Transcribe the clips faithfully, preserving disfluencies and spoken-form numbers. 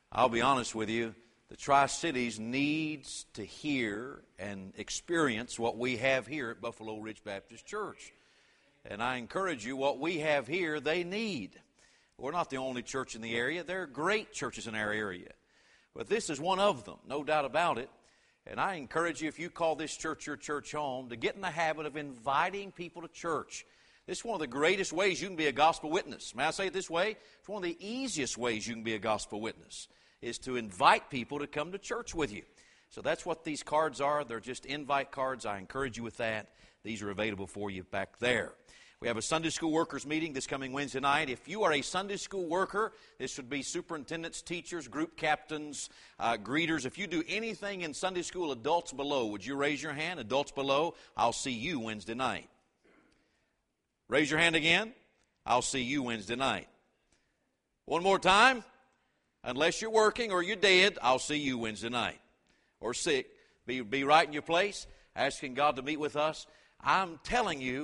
I'll be honest with you, the Tri-Cities needs to hear and experience what we have here at Buffalo Ridge Baptist Church. And I encourage you, what we have here, they need. We're not the only church in the area. There are great churches in our area. But this is one of them, no doubt about it. And I encourage you, if you call this church your church home, to get in the habit of inviting people to church. This is one of the greatest ways you can be a gospel witness. May I say it this way? It's one of the easiest ways you can be a gospel witness, is to invite people to come to church with you. So that's what these cards are. They're just invite cards. I encourage you with that. These are available for you back there. We have a Sunday school workers meeting this coming Wednesday night. If you are a Sunday school worker, this would be superintendents, teachers, group captains, uh, greeters. If you do anything in Sunday school, adults below, would you raise your hand? Adults below, I'll see you Wednesday night. Raise your hand again. I'll see you Wednesday night. One more time. Unless you're working or you're dead, I'll see you Wednesday night. Or sick. Be, be right in your place, asking God to meet with us. I'm telling you,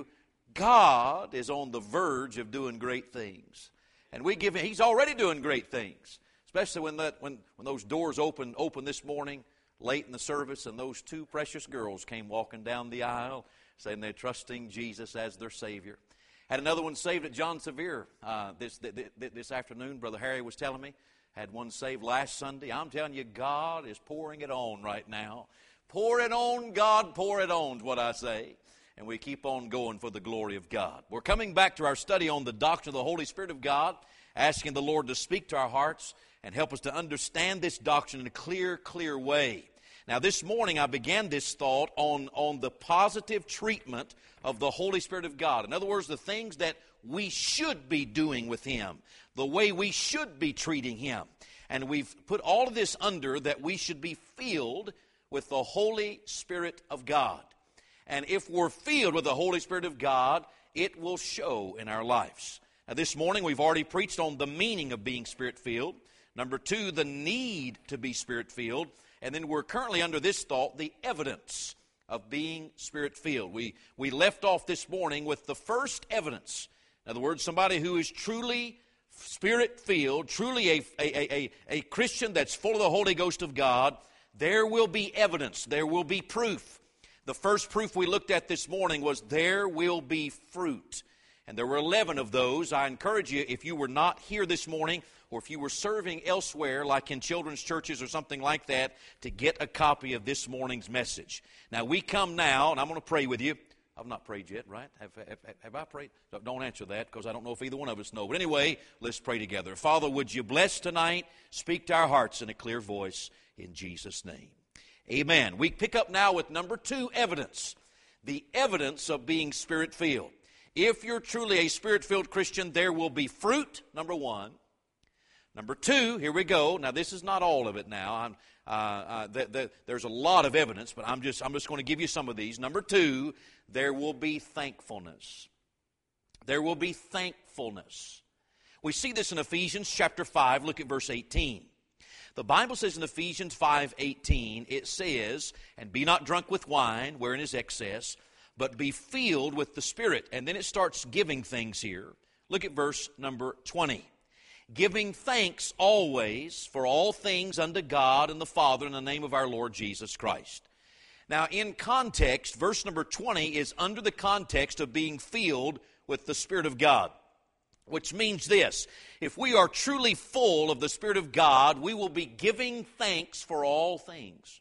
God is on the verge of doing great things. And we give him, he's already doing great things. Especially when that when, when those doors opened open this morning, late in the service, and those two precious girls came walking down the aisle, saying they're trusting Jesus as their Savior. Had another one saved at John Sevier uh, this, this this afternoon. Brother Harry was telling me. Had one saved last Sunday. I'm telling you, God is pouring it on right now. Pour it on, God, pour it on is what I say. And we keep on going for the glory of God. We're coming back to our study on the doctrine of the Holy Spirit of God, asking the Lord to speak to our hearts and help us to understand this doctrine in a clear, clear way. Now, this morning I began this thought on, on the positive treatment of the Holy Spirit of God. In other words, the things that we should be doing with Him, the way we should be treating Him. And we've put all of this under that we should be filled with the Holy Spirit of God. And if we're filled with the Holy Spirit of God, it will show in our lives. Now, this morning we've already preached on the meaning of being Spirit-filled. Number two, the need to be Spirit-filled. And then we're currently under this thought, the evidence of being Spirit-filled. We, we left off this morning with the first evidence. In other words, somebody who is truly Spirit-filled, truly a, a, a, a Christian that's full of the Holy Ghost of God, there will be evidence, there will be proof. The first proof we looked at this morning was there will be fruit. And there were eleven of those. I encourage you, if you were not here this morning, or if you were serving elsewhere, like in children's churches or something like that, to get a copy of this morning's message. Now, we come now, and I'm going to pray with you. I've not prayed yet, right? Have, have, have I prayed? Don't answer that, because I don't know if either one of us know. But anyway, let's pray together. Father, would you bless tonight? Speak to our hearts in a clear voice, in Jesus' name. Amen. We pick up now with number two, evidence. The evidence of being Spirit-filled. If you're truly a Spirit-filled Christian, there will be fruit, number one. Number two, here we go. Now, this is not all of it now. I'm, uh, uh, th- th- there's a lot of evidence, but I'm just, I'm just going to give you some of these. Number two, there will be thankfulness. There will be thankfulness. We see this in Ephesians chapter five. Look at verse eighteen. The Bible says in Ephesians five eighteen, it says, "And be not drunk with wine, wherein is excess, but be filled with the Spirit." And then it starts giving things here. Look at verse number twenty. "Giving thanks always for all things unto God and the Father in the name of our Lord Jesus Christ." Now, in context, verse number twenty is under the context of being filled with the Spirit of God. Which means this: if we are truly full of the Spirit of God, we will be giving thanks for all things.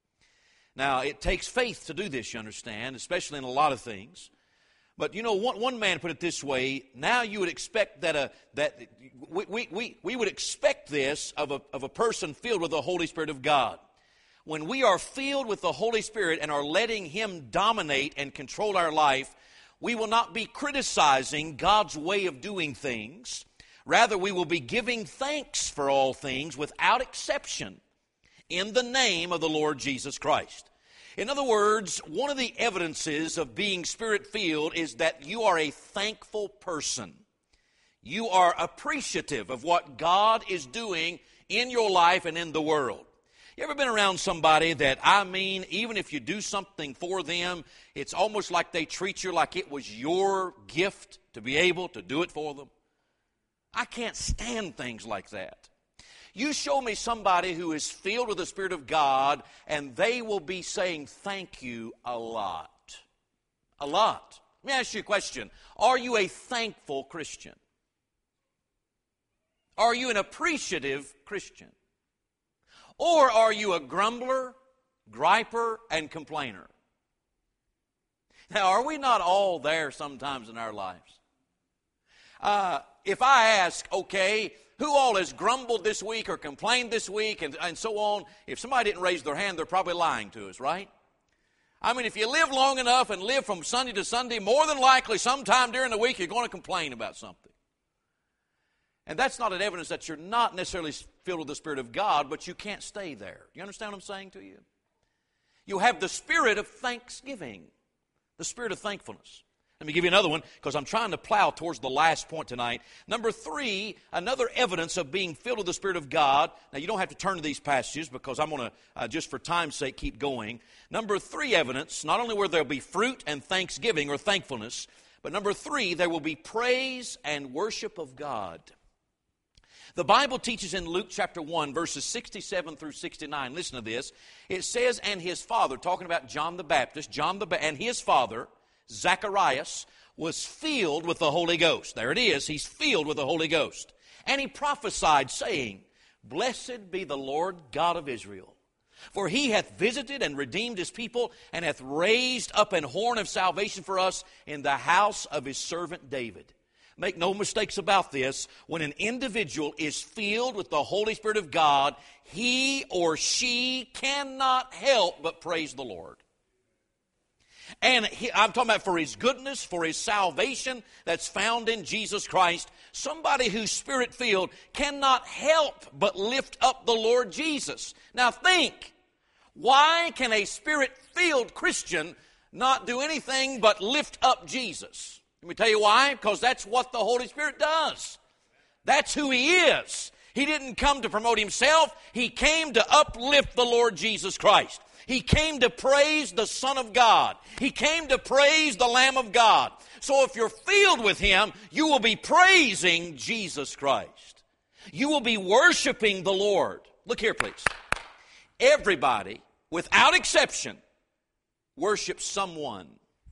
Now, it takes faith to do this, you understand, especially in a lot of things. But, you know, one, one man put it this way: now you would expect that a that we we we, we would expect this of a of a person filled with the Holy Spirit of God. When we are filled with the Holy Spirit and are letting Him dominate and control our life, we will not be criticizing God's way of doing things. Rather, we will be giving thanks for all things without exception in the name of the Lord Jesus Christ. In other words, one of the evidences of being Spirit-filled is that you are a thankful person. You are appreciative of what God is doing in your life and in the world. You ever been around somebody that, I mean, even if you do something for them, it's almost like they treat you like it was your gift to be able to do it for them? I can't stand things like that. You show me somebody who is filled with the Spirit of God, and they will be saying thank you a lot. A lot. Let me ask you a question. Are you a thankful Christian? Are you an appreciative Christian? Or are you a grumbler, griper, and complainer? Now, are we not all there sometimes in our lives? Uh, if I ask, okay, who all has grumbled this week or complained this week and, and so on, if somebody didn't raise their hand, they're probably lying to us, right? I mean, if you live long enough and live from Sunday to Sunday, more than likely sometime during the week you're going to complain about something. And that's not an evidence that you're not necessarily filled with the Spirit of God, but you can't stay there. You understand what I'm saying to you? You have the spirit of thanksgiving, the spirit of thankfulness. Let me give you another one, because I'm trying to plow towards the last point tonight. Number three, another evidence of being filled with the Spirit of God. Now, you don't have to turn to these passages, because I'm going to, uh, just for time's sake, keep going. Number three evidence, not only will there be fruit and thanksgiving or thankfulness, but number three, there will be praise and worship of God. The Bible teaches in Luke chapter one, verses sixty-seven through sixty-nine. Listen to this. It says, and his father, talking about John the Baptist, John the ba- and his father, Zacharias, was filled with the Holy Ghost. There it is. He's filled with the Holy Ghost. And he prophesied, saying, Blessed be the Lord God of Israel, for he hath visited and redeemed his people, and hath raised up an horn of salvation for us in the house of his servant David. Make no mistakes about this. When an individual is filled with the Holy Spirit of God, he or she cannot help but praise the Lord. And he, I'm talking about for his goodness, for his salvation that's found in Jesus Christ. Somebody who's Spirit-filled cannot help but lift up the Lord Jesus. Now think, why can a Spirit-filled Christian not do anything but lift up Jesus? Let me tell you why. Because that's what the Holy Spirit does. That's who He is. He didn't come to promote Himself. He came to uplift the Lord Jesus Christ. He came to praise the Son of God. He came to praise the Lamb of God. So if you're filled with Him, you will be praising Jesus Christ. You will be worshiping the Lord. Look here, please. Everybody, without exception, worships someone.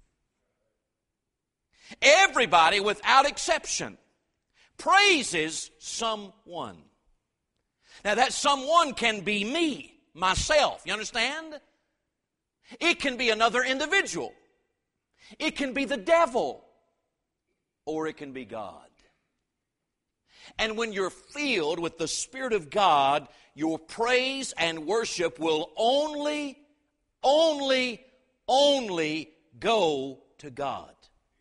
Everybody, without exception, praises someone. Now, that someone can be me, myself. You understand? It can be another individual. It can be the devil. Or it can be God. And when you're filled with the Spirit of God, your praise and worship will only, only, only go to God.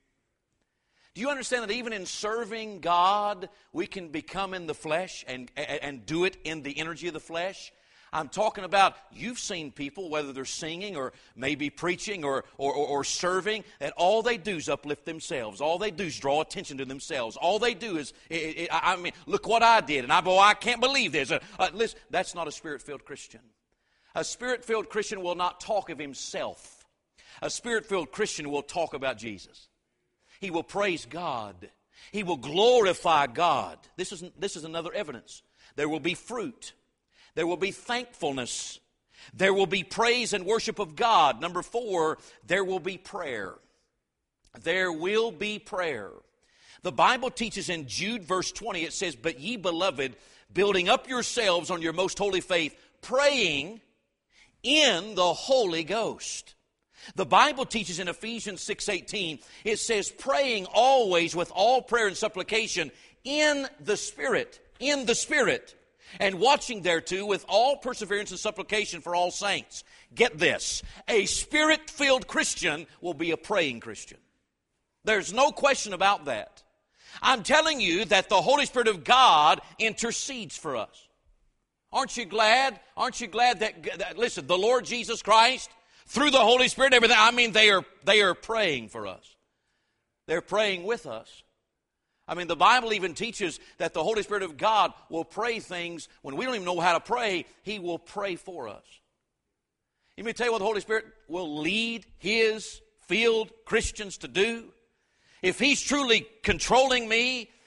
Do you understand that even in serving God, we can become in the flesh and, and, and do it in the energy of the flesh? I'm talking about, you've seen people, whether they're singing or maybe preaching or, or, or, or serving, that all they do is uplift themselves. All they do is draw attention to themselves. All they do is, it, it, I mean, look what I did. And I, boy, I can't believe this. Uh, uh, listen, that's not a Spirit-filled Christian. A Spirit-filled Christian will not talk of himself. A Spirit-filled Christian will talk about Jesus. He will praise God. He will glorify God. This is, this is another evidence. There will be fruit. There will be thankfulness. There will be praise and worship of God. Number four, there will be prayer. There will be prayer. The Bible teaches in Jude verse twenty, it says, But ye beloved, building up yourselves on your most holy faith, praying in the Holy Ghost. The Bible teaches in Ephesians six eighteen, it says, praying always with all prayer and supplication in the Spirit, in the Spirit, and watching thereto with all perseverance and supplication for all saints. Get this, a Spirit-filled Christian will be a praying Christian. There's no question about that. I'm telling you that the Holy Spirit of God intercedes for us. Aren't you glad? Aren't you glad that, that listen, the Lord Jesus Christ, through the Holy Spirit, everything, I mean, they are, they are praying for us. They're praying with us. I mean, the Bible even teaches that the Holy Spirit of God will pray things when we don't even know how to pray. He will pray for us. Let me tell you what the Holy Spirit will lead His filled Christians to do. If He's truly controlling me,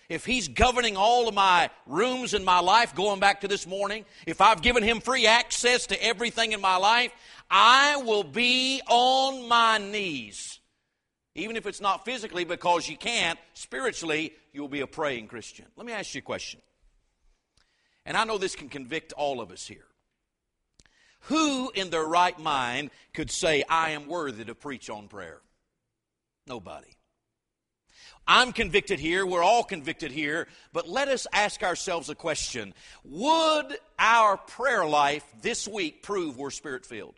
if He's governing all of my rooms in my life, going back to this morning, if I've given Him free access to everything in my life, I will be on my knees. Even if it's not physically, because you can't, spiritually, you'll be a praying Christian. Let me ask you a question. And I know this can convict all of us here. Who in their right mind could say, I am worthy to preach on prayer? Nobody. I'm convicted here, we're all convicted here, but let us ask ourselves a question. Would our prayer life this week prove we're Spirit-filled?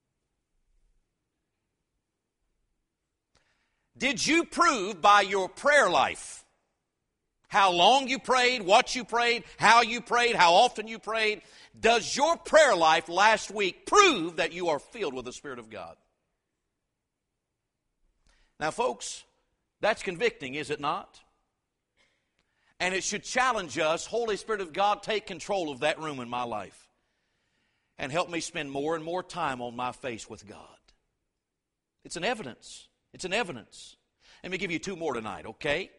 Did you prove by your prayer life how long you prayed, what you prayed, how you prayed, how often you prayed? Does your prayer life last week prove that you are filled with the Spirit of God? Now, folks, that's convicting, is it not? And it should challenge us, Holy Spirit of God, take control of that room in my life and help me spend more and more time on my face with God. It's an evidence. It's an evidence. Let me give you two more tonight, okay?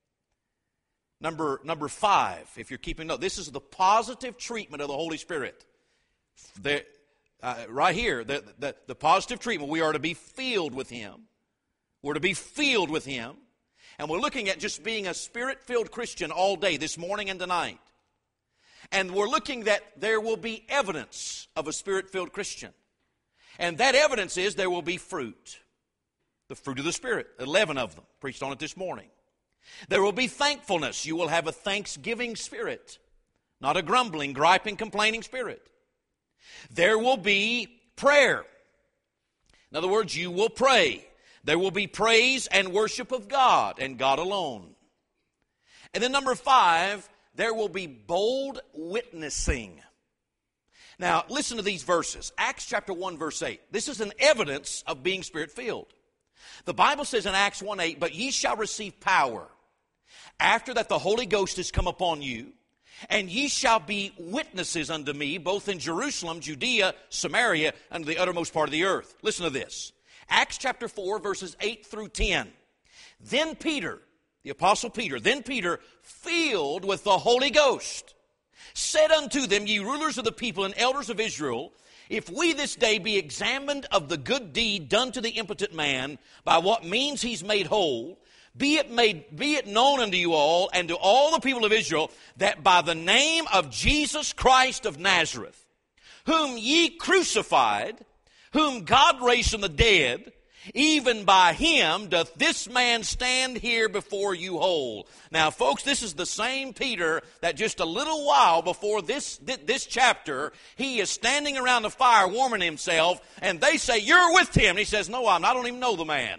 Number, number five, if you're keeping note, this is the positive treatment of the Holy Spirit. The, uh, right here, the, the, the positive treatment. We are to be filled with Him. We're to be filled with Him. And we're looking at just being a Spirit-filled Christian all day, this morning and tonight. And we're looking that there will be evidence of a Spirit-filled Christian. And that evidence is there will be fruit. The fruit of the Spirit, eleven of them, preached on it this morning. There will be thankfulness. You will have a thanksgiving spirit, not a grumbling, griping, complaining spirit. There will be prayer. In other words, you will pray. There will be praise and worship of God and God alone. And then number five, there will be bold witnessing. Now, listen to these verses. Acts chapter one, verse eight. This is an evidence of being Spirit-filled. The Bible says in Acts one eight, but ye shall receive power after that the Holy Ghost is come upon you, and ye shall be witnesses unto me, both in Jerusalem, Judea, Samaria, and the uttermost part of the earth. Listen to this. Acts chapter four, verses eight through ten. Then Peter, the apostle Peter, then Peter, filled with the Holy Ghost, said unto them, ye rulers of the people and elders of Israel, if we this day be examined of the good deed done to the impotent man, by what means he's made whole, be it made, be it known unto you all and to all the people of Israel, that by the name of Jesus Christ of Nazareth, whom ye crucified, whom God raised from the dead, even by Him doth this man stand here before you whole. Now, folks, this is the same Peter that just a little while before this, this chapter, he is standing around the fire warming himself, and they say, you're with him. And he says, no, I'm not. I don't even know the man.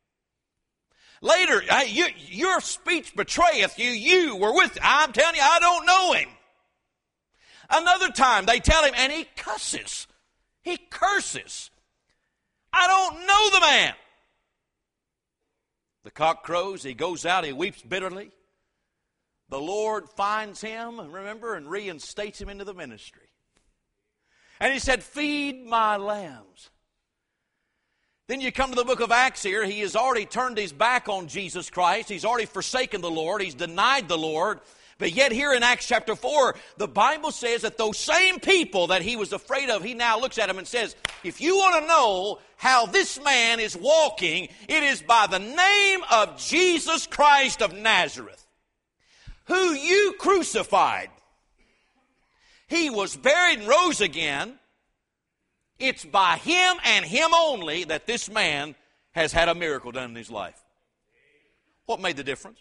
Later, I, you, your speech betrayeth you. You were with him. I'm telling you, I don't know him. Another time, they tell him, and he cusses. He curses. I don't know the man. The cock crows, he goes out, he weeps bitterly. The Lord finds him, remember, and reinstates him into the ministry. And he said, feed my lambs. Then you come to the book of Acts here, he has already turned his back on Jesus Christ. He's already forsaken the Lord. He's denied the Lord. But yet here in Acts chapter four, the Bible says that those same people that he was afraid of, he now looks at them and says, if you want to know how this man is walking, it is by the name of Jesus Christ of Nazareth, who you crucified. He was buried and rose again. It's by Him and Him only that this man has had a miracle done in his life. What made the difference?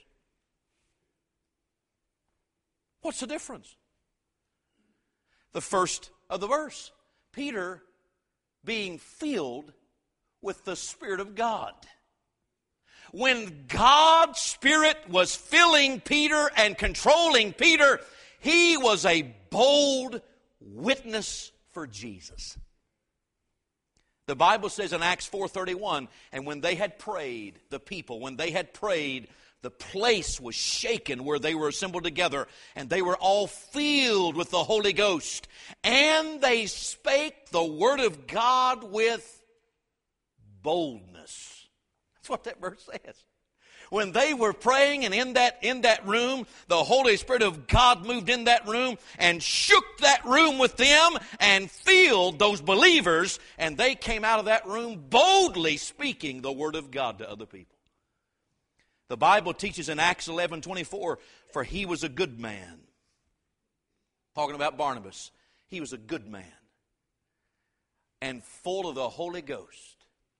What's the difference? The first of the verse. Peter being filled with the Spirit of God. When God's Spirit was filling Peter and controlling Peter, he was a bold witness for Jesus. The Bible says in Acts four thirty-one, and when they had prayed, the people, when they had prayed, the place was shaken where they were assembled together, and they were all filled with the Holy Ghost. And they spake the word of God with boldness. That's what that verse says. when they were praying and in that, in that room, the Holy Spirit of God moved in that room and shook that room with them and filled those believers, and they came out of that room boldly speaking the Word of God to other people. The Bible teaches in Acts eleven twenty-four, for he was a good man. Talking about Barnabas. He was a good man and full of the Holy Ghost.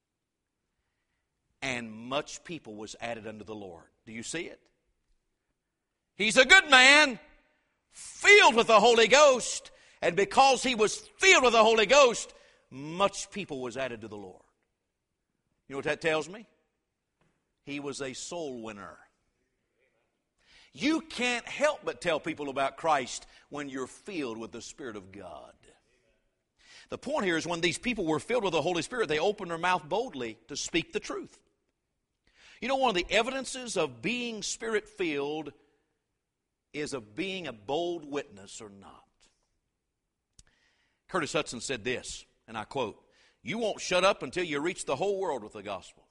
And much people was added unto the Lord. Do you see it? He's a good man, filled with the Holy Ghost. And because he was filled with the Holy Ghost, much people was added to the Lord. You know what that tells me? He was a soul winner. You can't help but tell people about Christ when you're filled with the Spirit of God. The point here is when these people were filled with the Holy Spirit, they opened their mouth boldly to speak the truth. You know, one of the evidences of being Spirit-filled is of being a bold witness or not. Curtis Hudson said this, and I quote, "You won't shut up until you reach the whole world with the gospel."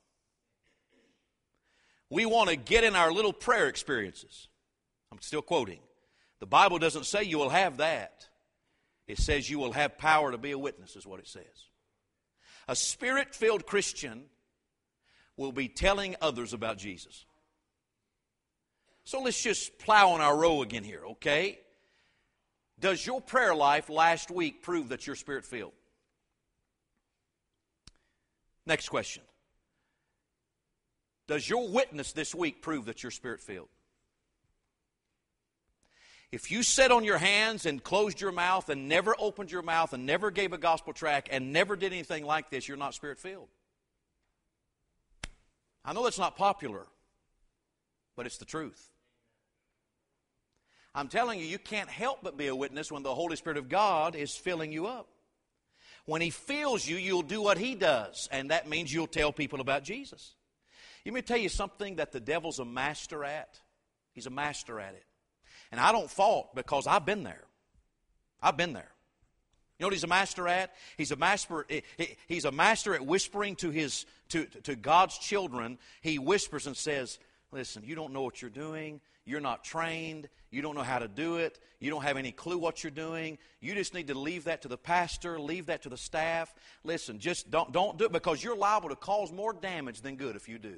We want to get in our little prayer experiences. I'm still quoting. The Bible doesn't say you will have that. It says you will have power to be a witness, is what it says. A Spirit-filled Christian will be telling others about Jesus. So let's just plow on our row again here, okay? Does your prayer life last week prove that you're Spirit-filled? Next question. Does your witness this week prove that you're Spirit-filled? If you sat on your hands and closed your mouth and never opened your mouth and never gave a gospel tract and never did anything like this, you're not Spirit-filled. I know that's not popular, but it's the truth. I'm telling you, you can't help but be a witness when the Holy Spirit of God is filling you up. When He fills you, you'll do what He does, and that means you'll tell people about Jesus. Let me tell you something that the devil's a master at. He's a master at it. And I don't fault because I've been there. I've been there. You know what he's a master at? He's a master, he's a master at whispering to his to, to God's children. He whispers and says, listen, you don't know what you're doing. You're not trained. You don't know how to do it. You don't have any clue what you're doing. You just need to leave that to the pastor, leave that to the staff. Listen, just don't, don't do it because you're liable to cause more damage than good if you do.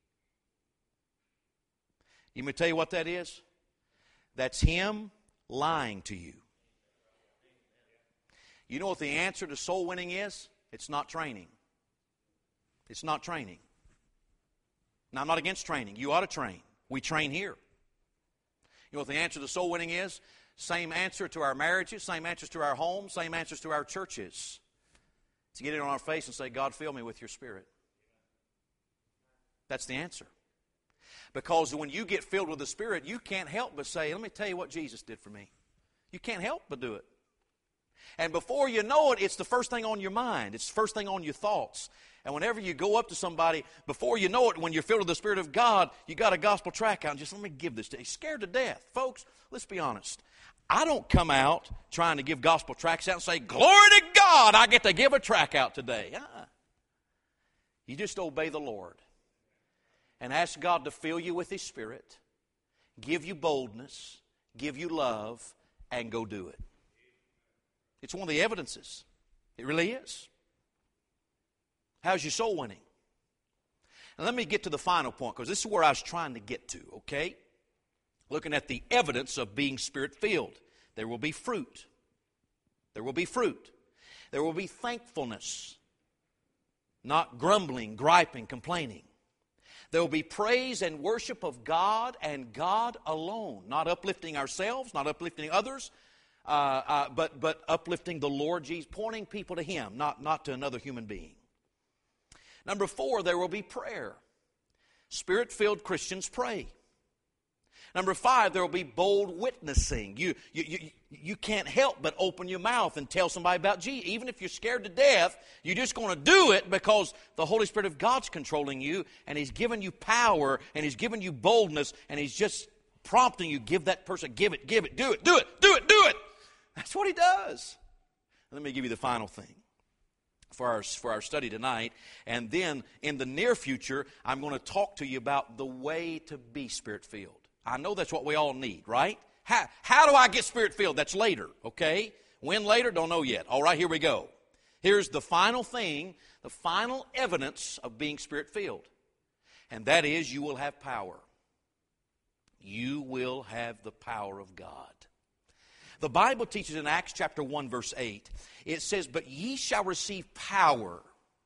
You may tell you what that is? That's him lying to you. You know what the answer to soul winning is? It's not training. It's not training. Now, I'm not against training. You ought to train. We train here. You know what the answer to soul winning is? Same answer to our marriages, same answers to our homes, same answers to our churches. To get it on our face and say, God, fill me with your Spirit. That's the answer. Because when you get filled with the Spirit, you can't help but say, let me tell you what Jesus did for me. You can't help but do it. And before you know it, it's the first thing on your mind. It's the first thing on your thoughts. And whenever you go up to somebody, before you know it, when you're filled with the Spirit of God, you got a gospel tract out and just let me give this to you. Scared to death. Folks, let's be honest. I don't come out trying to give gospel tracts out and say, glory to God, I get to give a tract out today. Uh-uh. You just obey the Lord. And ask God to fill you with His Spirit, give you boldness, give you love, and go do it. It's one of the evidences. It really is. How's your soul winning? Now let me get to the final point, because this is where I was trying to get to, okay? Looking at the evidence of being Spirit-filled. There will be fruit. There will be fruit. There will be thankfulness. Not grumbling, griping, complaining. There will be praise and worship of God and God alone. Not uplifting ourselves, not uplifting others, uh, uh, but, but uplifting the Lord Jesus, pointing people to Him, not, not to another human being. Number four, there will be prayer. Spirit-filled Christians pray. Number five, there will be bold witnessing. You, you, you, you can't help but open your mouth and tell somebody about Jesus. Even if you're scared to death, you're just going to do it because the Holy Spirit of God's controlling you, and He's given you power, and He's given you boldness, and He's just prompting you, give that person, give it, give it, do it, do it, do it, do it. That's what He does. Let me give you the final thing. for our, for our study tonight. And then in the near future, I'm going to talk to you about the way to be Spirit-filled. I know that's what we all need, right? How, how do I get Spirit-filled? That's later, okay? When later? Don't know yet. All right, here we go. Here's the final thing, the final evidence of being Spirit-filled. And that is you will have power. You will have the power of God. The Bible teaches in Acts chapter one, verse eight, it says, "But ye shall receive power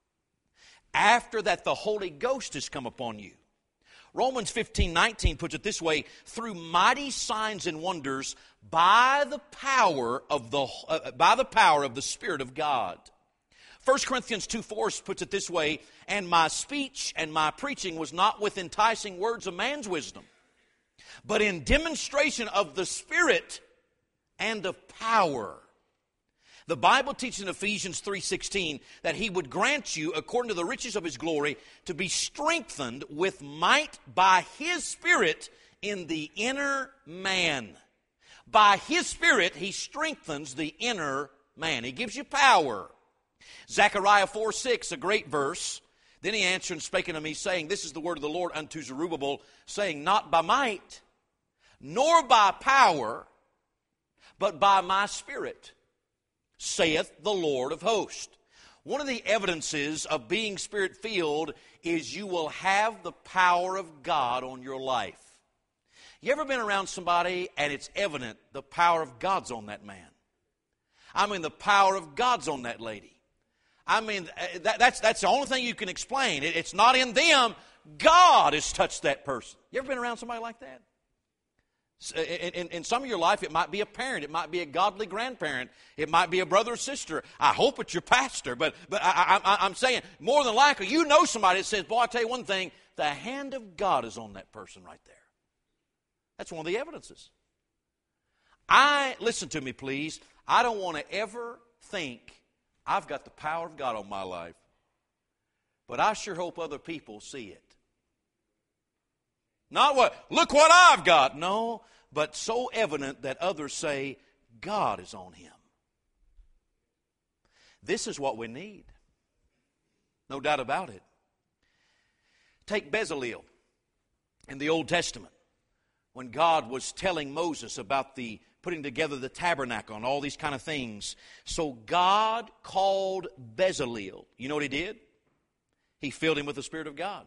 after that the Holy Ghost has come upon you." Romans fifteen nineteen puts it this way, "Through mighty signs and wonders by the power of the uh, by the power of the Spirit of God." First Corinthians two four puts it this way, "And my speech and my preaching was not with enticing words of man's wisdom, but in demonstration of the Spirit and of power." The Bible teaches in Ephesians three sixteen that He would grant you, according to the riches of His glory, to be strengthened with might by His Spirit in the inner man. By His Spirit, He strengthens the inner man. He gives you power. Zechariah four six, a great verse. "Then he answered and spake unto me, saying, This is the word of the Lord unto Zerubbabel, saying, Not by might, nor by power, but by my Spirit, saith the Lord of hosts." One of the evidences of being Spirit-filled is you will have the power of God on your life. You ever been around somebody and it's evident the power of God's on that man? I mean, the power of God's on that lady. I mean, that, that's, that's the only thing you can explain. It, it's not in them. God has touched that person. You ever been around somebody like that? In, in, in some of your life, it might be a parent. It might be a godly grandparent. It might be a brother or sister. I hope it's your pastor. But, but I, I, I'm saying, more than likely, you know somebody that says, boy, I'll tell you one thing, the hand of God is on that person right there. That's one of the evidences. I, listen to me, please. I don't want to ever think I've got the power of God on my life. But I sure hope other people see it. Not what, look what I've got. No, but so evident that others say, God is on him. This is what we need. No doubt about it. Take Bezalel in the Old Testament. When God was telling Moses about the putting together the tabernacle and all these kind of things. So God called Bezalel. You know what he did? He filled him with the Spirit of God.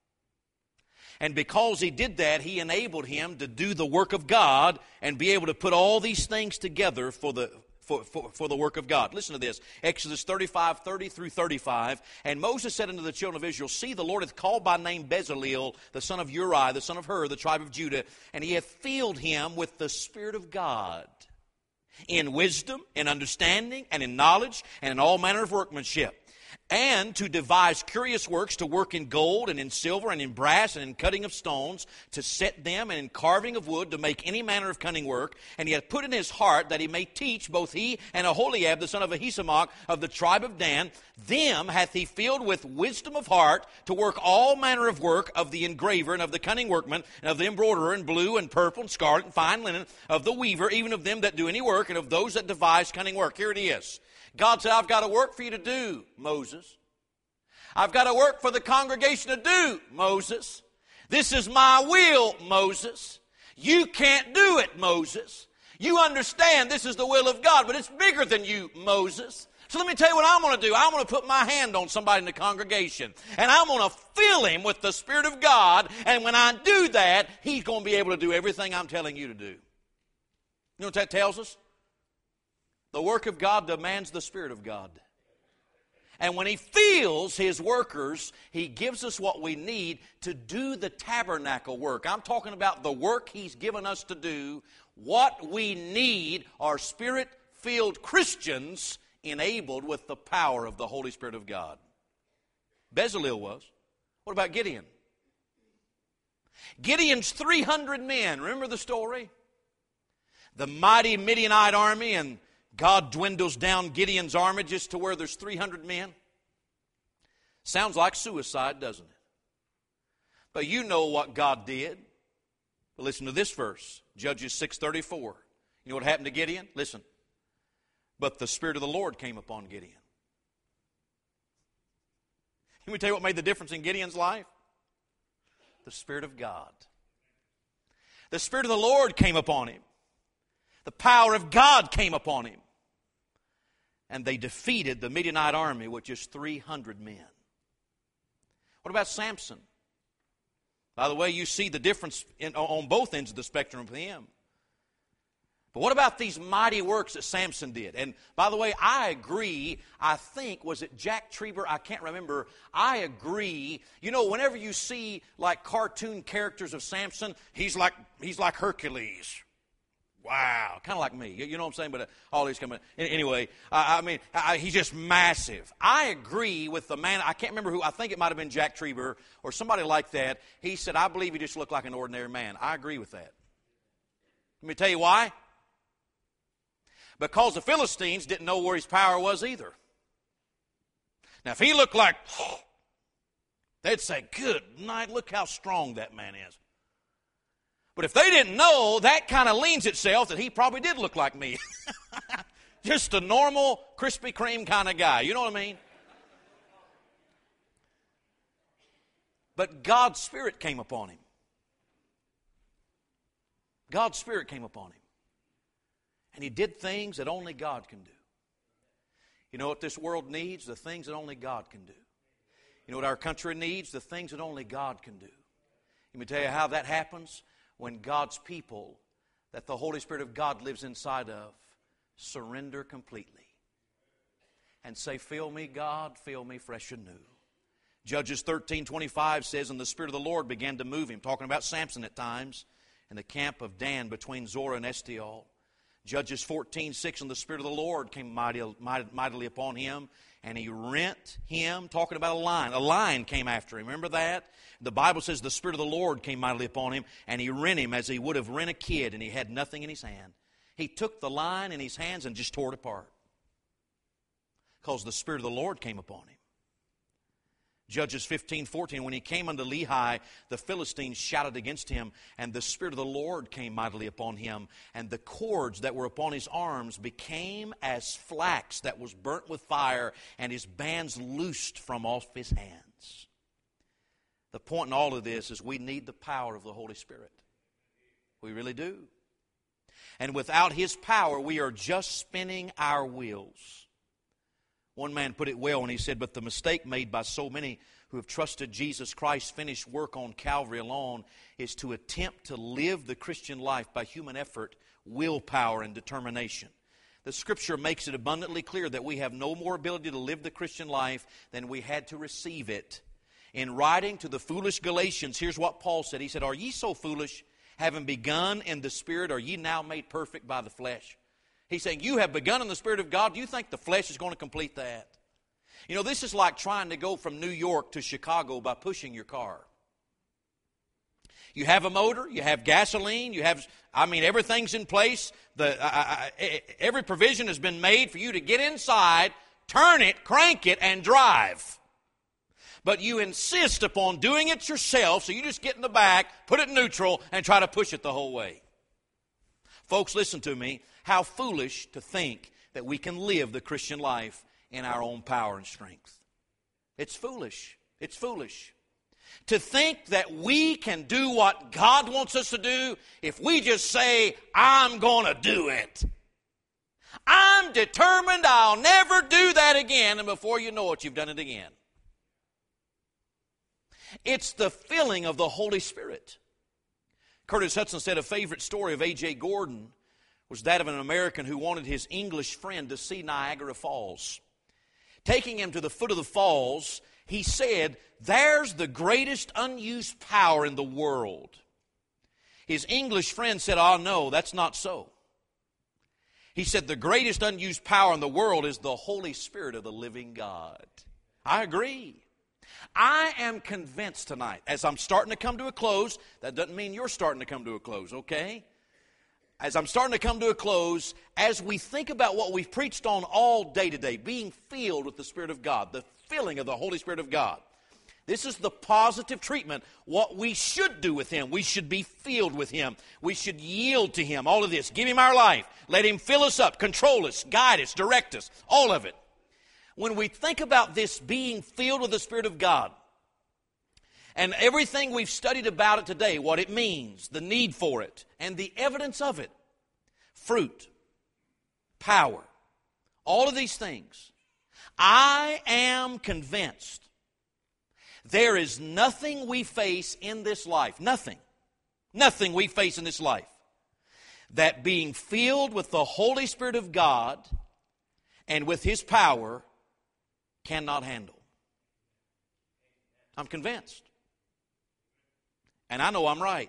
And because he did that, he enabled him to do the work of God and be able to put all these things together for the for, for, for the work of God. Listen to this. Exodus thirty-five, thirty through thirty-five. "And Moses said unto the children of Israel, See, the Lord hath called by name Bezalel, the son of Uri, the son of Hur, the tribe of Judah, and he hath filled him with the Spirit of God, in wisdom, in understanding, and in knowledge, and in all manner of workmanship, and to devise curious works, to work in gold and in silver and in brass and in cutting of stones, to set them, and in carving of wood, to make any manner of cunning work. And he hath put in his heart that he may teach both he and Aholiab, the son of Ahisamach, of the tribe of Dan. Them hath he filled with wisdom of heart, to work all manner of work of the engraver and of the cunning workman, and of the embroiderer in blue and purple and scarlet and fine linen, of the weaver, even of them that do any work, and of those that devise cunning work." Here it is. God said, I've got a work for you to do, Moses. I've got a work for the congregation to do, Moses. This is my will, Moses. You can't do it, Moses. You understand this is the will of God, but it's bigger than you, Moses. So let me tell you what I'm going to do. I'm going to put my hand on somebody in the congregation, and I'm going to fill him with the Spirit of God, and when I do that, he's going to be able to do everything I'm telling you to do. You know what that tells us? The work of God demands the Spirit of God. And when he fills his workers, he gives us what we need to do the tabernacle work. I'm talking about the work he's given us to do. What we need are Spirit-filled Christians enabled with the power of the Holy Spirit of God. Bezalel was. What about Gideon? Gideon's three hundred men. Remember the story? The mighty Midianite army, and God dwindles down Gideon's army just to where there's three hundred men. Sounds like suicide, doesn't it? But you know what God did. But listen to this verse, Judges six thirty-four. You know what happened to Gideon? Listen. "But the Spirit of the Lord came upon Gideon." Let me tell you what made the difference in Gideon's life. The Spirit of God. The Spirit of the Lord came upon him. The power of God came upon him. And they defeated the Midianite army with just three hundred men. What about Samson? By the way, you see the difference in, on both ends of the spectrum with him. But what about these mighty works that Samson did? And by the way, I agree, I think, was it Jack Trieber? I can't remember. I agree. You know, whenever you see like cartoon characters of Samson, he's like he's like Hercules. Wow, kind of like me. You know what I'm saying? But uh, all these coming. Anyway, I, I mean, I, he's just massive. I agree with the man. I can't remember who. I think it might have been Jack Trieber or somebody like that. He said, I believe he just looked like an ordinary man. I agree with that. Let me tell you why. Because the Philistines didn't know where his power was either. Now, if he looked like, they'd say, good night, look how strong that man is. But if they didn't know, that kind of leans itself that he probably did look like me. Just a normal Krispy Kreme kind of guy. You know what I mean? But God's Spirit came upon him. God's Spirit came upon him. And he did things that only God can do. You know what this world needs? The things that only God can do. You know what our country needs? The things that only God can do. Let me tell you how that happens. When God's people, that the Holy Spirit of God lives inside of, surrender completely. And say, fill me, God, fill me fresh and new. Judges thirteen twenty-five says, and the Spirit of the Lord began to move him, talking about Samson at times, in the camp of Dan between Zorah and Estiol. Judges fourteen six, and the Spirit of the Lord came mighty, mighty, mightily upon him, and he rent him, talking about a lion. A lion came after him. Remember that? The Bible says the Spirit of the Lord came mightily upon him, and he rent him as he would have rent a kid, and he had nothing in his hand. He took the lion in his hands and just tore it apart. Because the Spirit of the Lord came upon him. Judges fifteen fourteen, when he came unto Lehi, the Philistines shouted against him, and the Spirit of the Lord came mightily upon him, and the cords that were upon his arms became as flax that was burnt with fire, and his bands loosed from off his hands. The point in all of this is we need the power of the Holy Spirit. We really do. And without His power, we are just spinning our wheels. One man put it well when he said, but the mistake made by so many who have trusted Jesus Christ's finished work on Calvary alone is to attempt to live the Christian life by human effort, willpower, and determination. The Scripture makes it abundantly clear that we have no more ability to live the Christian life than we had to receive it. In writing to the foolish Galatians, here's what Paul said. He said, are ye so foolish, having begun in the Spirit, are ye now made perfect by the flesh? He's saying, you have begun in the Spirit of God. Do you think the flesh is going to complete that? You know, this is like trying to go from New York to Chicago by pushing your car. You have a motor, you have gasoline, you have, I mean, everything's in place. The I, I, every provision has been made for you to get inside, turn it, crank it, and drive. But you insist upon doing it yourself, so you just get in the back, put it in neutral, and try to push it the whole way. Folks, listen to me. How foolish to think that we can live the Christian life in our own power and strength. It's foolish. It's foolish. To think that we can do what God wants us to do if we just say, I'm going to do it. I'm determined I'll never do that again, and before you know it, you've done it again. It's the filling of the Holy Spirit. Curtis Hudson said a favorite story of A J Gordon was that of an American who wanted his English friend to see Niagara Falls. Taking him to the foot of the falls, he said, there's the greatest unused power in the world. His English friend said, oh no, that's not so. He said, the greatest unused power in the world is the Holy Spirit of the living God. I agree. I am convinced tonight, as I'm starting to come to a close, that doesn't mean you're starting to come to a close, okay? As I'm starting to come to a close, as we think about what we've preached on all day today, being filled with the Spirit of God, the filling of the Holy Spirit of God, this is the positive treatment, what we should do with Him. We should be filled with Him. We should yield to Him, all of this. Give Him our life. Let Him fill us up, control us, guide us, direct us, all of it. When we think about this being filled with the Spirit of God, and everything we've studied about it today, what it means, the need for it, and the evidence of it, fruit, power, all of these things, I am convinced there is nothing we face in this life, nothing, nothing we face in this life, that being filled with the Holy Spirit of God and with His power cannot handle. I'm convinced. And I know I'm right.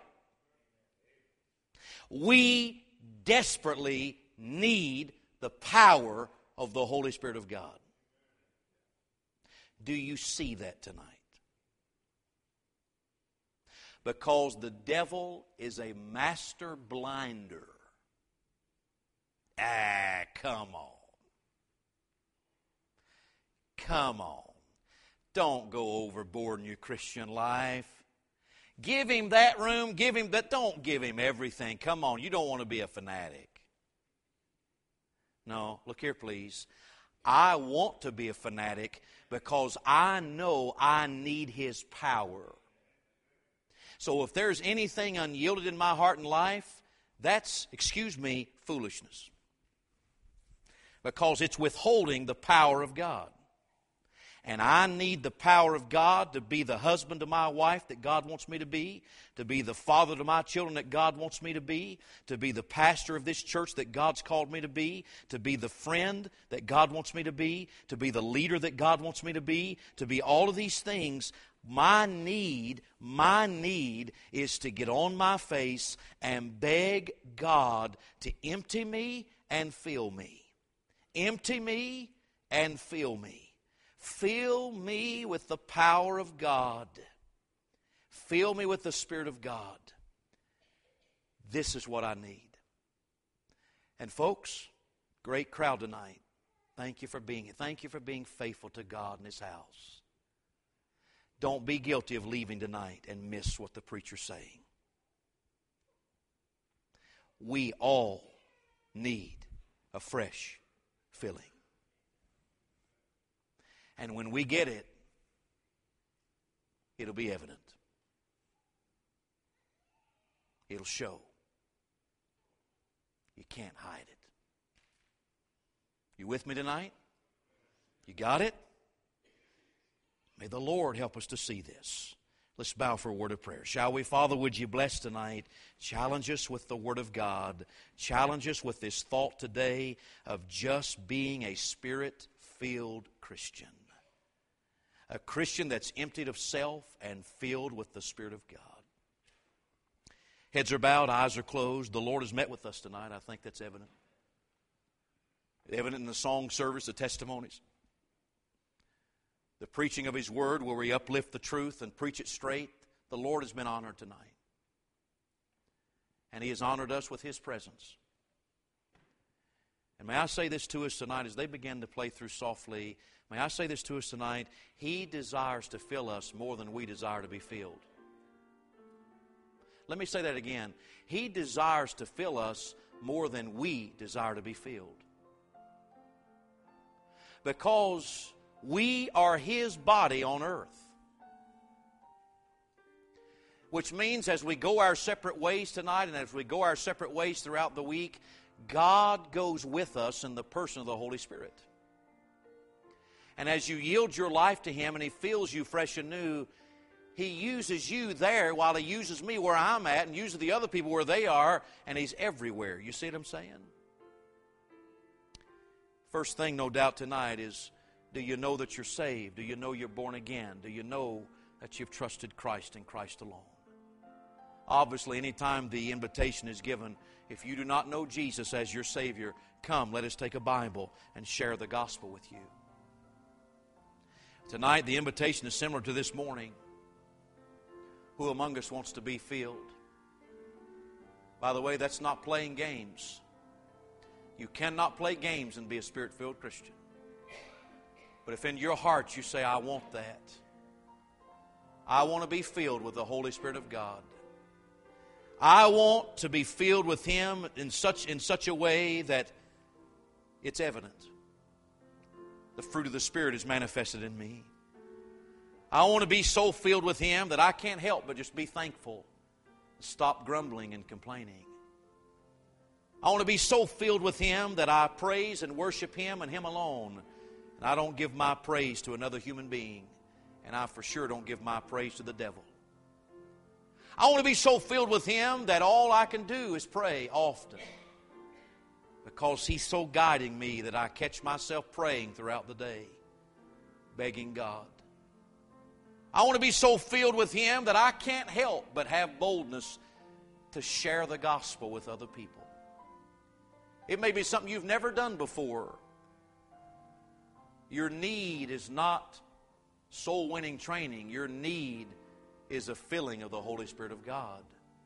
We desperately need the power of the Holy Spirit of God. Do you see that tonight? Because the devil is a master blinder. Ah, come on. Come on. Don't go overboard in your Christian life. Give him that room, give him that. Don't give him everything. Come on, you don't want to be a fanatic. No, look here, please. I want to be a fanatic because I know I need His power. So if there's anything unyielded in my heart and life, that's, excuse me, foolishness. Because it's withholding the power of God. And I need the power of God to be the husband to my wife that God wants me to be, to be the father to my children that God wants me to be, to be the pastor of this church that God's called me to be, to be the friend that God wants me to be, to be the leader that God wants me to be, to be all of these things. My need, my need is to get on my face and beg God to empty me and fill me. Empty me and fill me. Fill me with the power of God. Fill me with the Spirit of God. This is what I need. And folks, great crowd tonight. Thank you for being here. Thank you for being faithful to God in His house. Don't be guilty of leaving tonight and miss what the preacher's saying. We all need a fresh filling. And when we get it, it'll be evident. It'll show. You can't hide it. You with me tonight? You got it? May the Lord help us to see this. Let's bow for a word of prayer. Shall we? Father, would you bless tonight? Challenge us with the Word of God. Challenge us with this thought today of just being a Spirit-filled Christian. A Christian that's emptied of self and filled with the Spirit of God. Heads are bowed, eyes are closed. The Lord has met with us tonight. I think that's evident. Evident in the song service, the testimonies. The preaching of His Word where we uplift the truth and preach it straight. The Lord has been honored tonight. And He has honored us with His presence. And may I say this to us tonight as they begin to play through softly. May I say this to us tonight. He desires to fill us more than we desire to be filled. Let me say that again. He desires to fill us more than we desire to be filled. Because we are His body on earth. Which means as we go our separate ways tonight and as we go our separate ways throughout the week, God goes with us in the person of the Holy Spirit. And as you yield your life to Him and He fills you fresh and new, He uses you there while He uses me where I'm at and uses the other people where they are, and He's everywhere. You see what I'm saying? First thing, no doubt, tonight is, do you know that you're saved? Do you know you're born again? Do you know that you've trusted Christ and Christ alone? Obviously, anytime the invitation is given, if you do not know Jesus as your Savior, come, let us take a Bible and share the gospel with you. Tonight, the invitation is similar to this morning. Who among us wants to be filled? By the way, that's not playing games. You cannot play games and be a Spirit-filled Christian. But if in your heart you say, I want that. I want to be filled with the Holy Spirit of God. I want to be filled with Him in such, in such a way that it's evident. the fruit of the Spirit is manifested in me. I want to be so filled with Him that I can't help but just be thankful. Stop grumbling and complaining. I want to be so filled with Him that I praise and worship Him and Him alone. And I don't give my praise to another human being. And I for sure don't give my praise to the devil. I want to be so filled with Him that all I can do is pray often. Because He's so guiding me that I catch myself praying throughout the day, begging God. I want to be so filled with Him that I can't help but have boldness to share the gospel with other people. It may be something you've never done before. Your need is not soul-winning training. Your need is a filling of the Holy Spirit of God.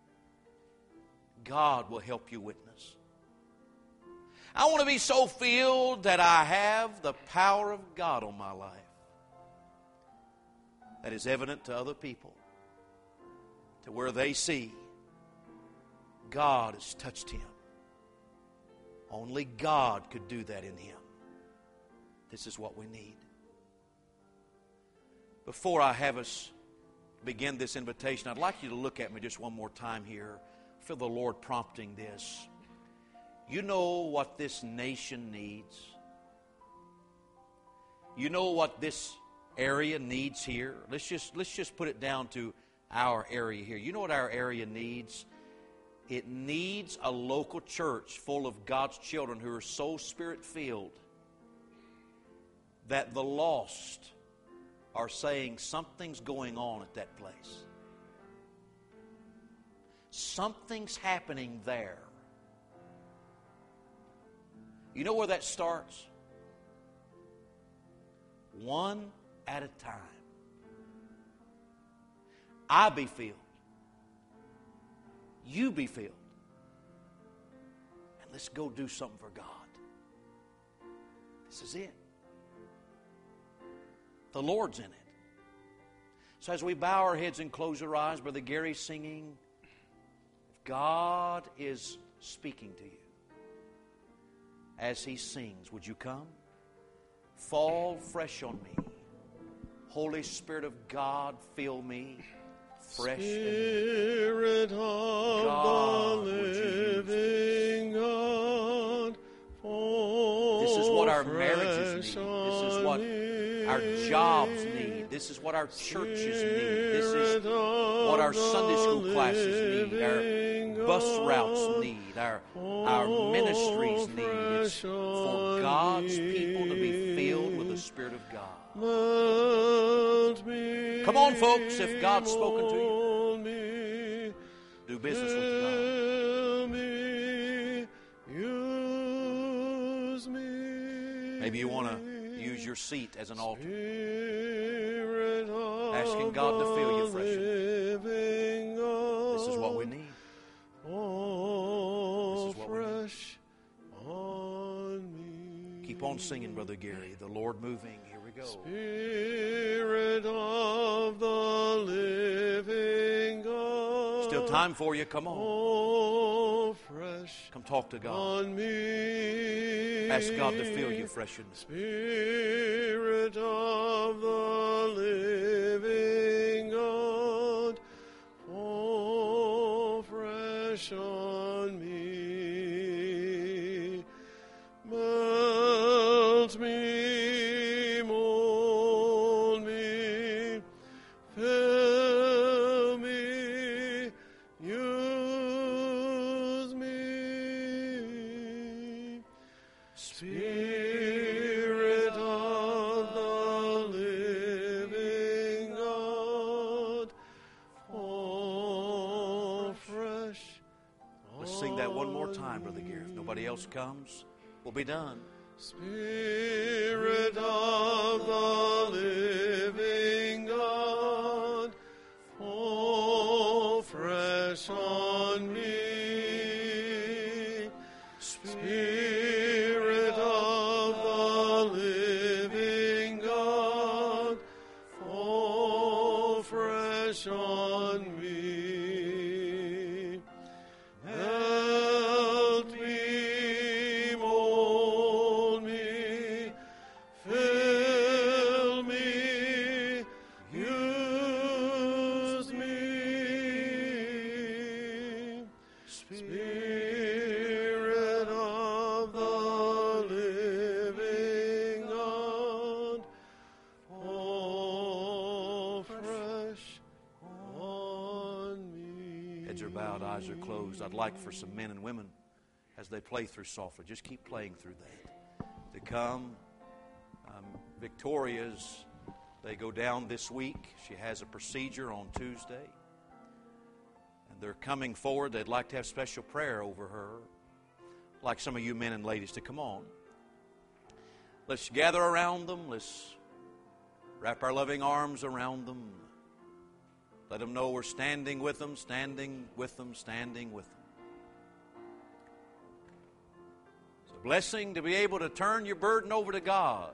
God will help you witness. I want to be so filled that I have the power of God on my life. That is evident to other people. To where they see God has touched him. Only God could do that in him. This is what we need. Before I have us begin this invitation, I'd like you to look at me just one more time here. I feel the Lord prompting this. You know what this nation needs. You know what this area needs here. Let's just let's just put it down to our area here. You know what our area needs? It needs a local church full of God's children who are so Spirit-filled that the lost are saying something's going on at that place. Something's happening there. You know where that starts? One at a time. I be filled. You be filled. And let's go do something for God. This is it. The Lord's in it. So as we bow our heads and close our eyes, Brother Gary's singing, if God is speaking to you as he sings, would you come? Fall fresh on me. Holy Spirit of God, fill me fresh. Spirit of God, the living God, fall this is what our marriages fresh need. This is what on our me. jobs need. This is what our churches need. This is Spirit of what our Sunday the school classes need. Our living bus God, routes need. Our, our ministries need. It's fresh for on God's me. people to be filled with the Spirit of God. Melt me, Come on, folks, if God's spoken to you, mold me, do business with God. fill me, use me. Maybe you want to use your seat as an altar. Spirit of Asking God to fill you the fresh. living God, This is what we need. fall This is what we need. fresh on me. Keep on singing, Brother Gary. The Lord moving. Here we go. Spirit of the living God, Still time for you. Come on. fall fresh Come talk to God. on me. Ask God to fill you fresh in the Spirit of the living God, fall fresh on me. Melt me, mold me, fill me, use me. Spirit of the living God, fall fresh. Let's sing that one more time, Brother Gary. If nobody else comes, we'll be done. Spirit of the living God, fall fresh on me. Spirit of the living God, fall fresh on me. Melt me, mold me, fill Heads are bowed, eyes are closed. I'd like for some men and women, as they play through softly, just keep playing through that, to come. Um, Victoria's, they go down this week. She has a procedure on Tuesday. And they're coming forward. They'd like to have special prayer over her. I'd like some of you men and ladies to come on. Let's gather around them. Let's wrap our loving arms around them. Let them know we're standing with them, standing with them, standing with them. It's a blessing to be able to turn your burden over to God.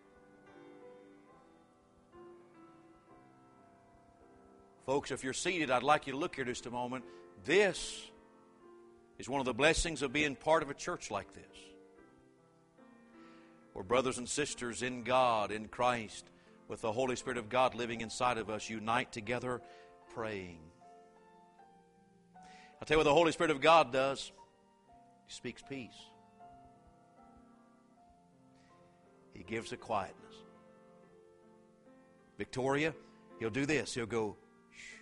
Folks, if you're seated, I'd like you to look here just a moment. This is one of the blessings of being part of a church like this, where brothers and sisters in God, in Christ, with the Holy Spirit of God living inside of us, unite together praying. I'll tell you what the Holy Spirit of God does. He speaks peace. He gives a quietness. Victoria, he'll do this. He'll go, shh.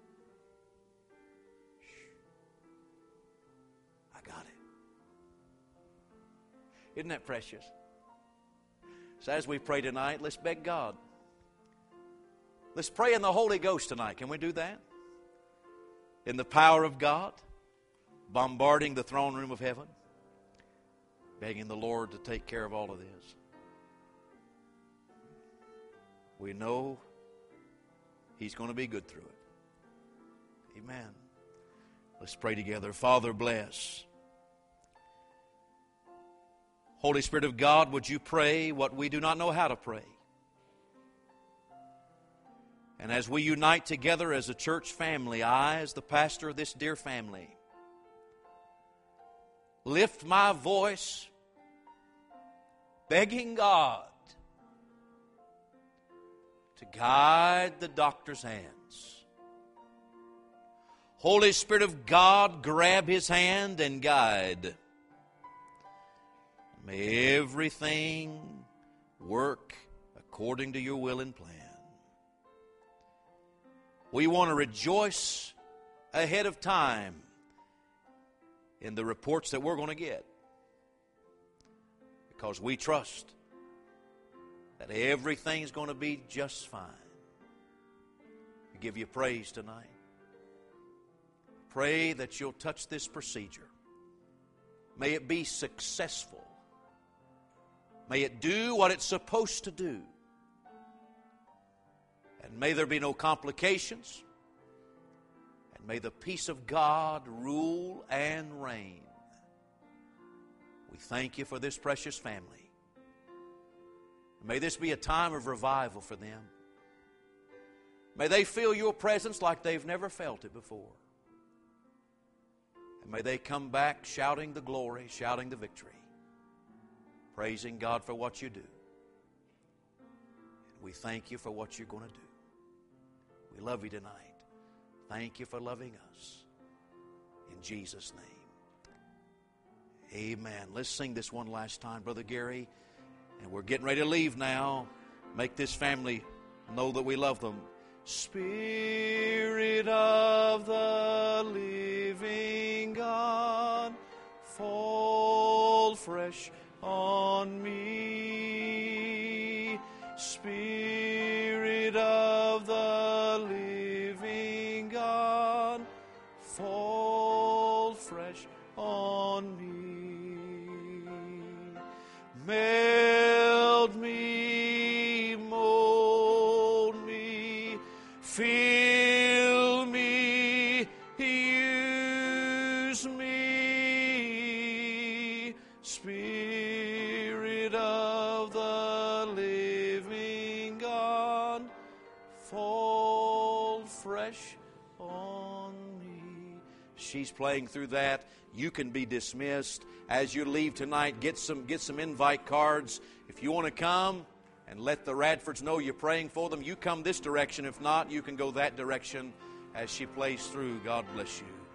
Shh. I got it. Isn't that precious? So as we pray tonight, let's beg God. Let's pray in the Holy Ghost tonight. Can we do that? In the power of God, bombarding the throne room of heaven, begging the Lord to take care of all of this. We know He's going to be good through it. Amen. Let's pray together. Father, bless. Holy Spirit of God, would you pray what we do not know how to pray? And as we unite together as a church family, I, as the pastor of this dear family, lift my voice begging God to guide the doctor's hands. Holy Spirit of God, grab his hand and guide. May everything work according to your will and plan. We want to rejoice ahead of time in the reports that we're going to get, because we trust that everything's going to be just fine. We give you praise tonight. Pray that you'll touch this procedure. May it be successful. May it do what it's supposed to do. And may there be no complications. And may the peace of God rule and reign. We thank you for this precious family. May this be a time of revival for them. May they feel your presence like they've never felt it before. And may they come back shouting the glory, shouting the victory, praising God for what you do. And we thank you for what you're going to do. We love you tonight. Thank you for loving us. In Jesus' name. Amen. Let's sing this one last time, Brother Gary. And we're getting ready to leave now. Make this family know that we love them. Spirit of the living God, fall fresh on me. Spirit of the living God, fall fresh on me. Meld me, mold me, fill me, use me. Spirit of the living God, fall fresh on me. She's playing through that. You can be dismissed. As you leave tonight, get some get some invite cards. If you want to come and let the Radfords know you're praying for them, you come this direction. If not, you can go that direction as she plays through. God bless you.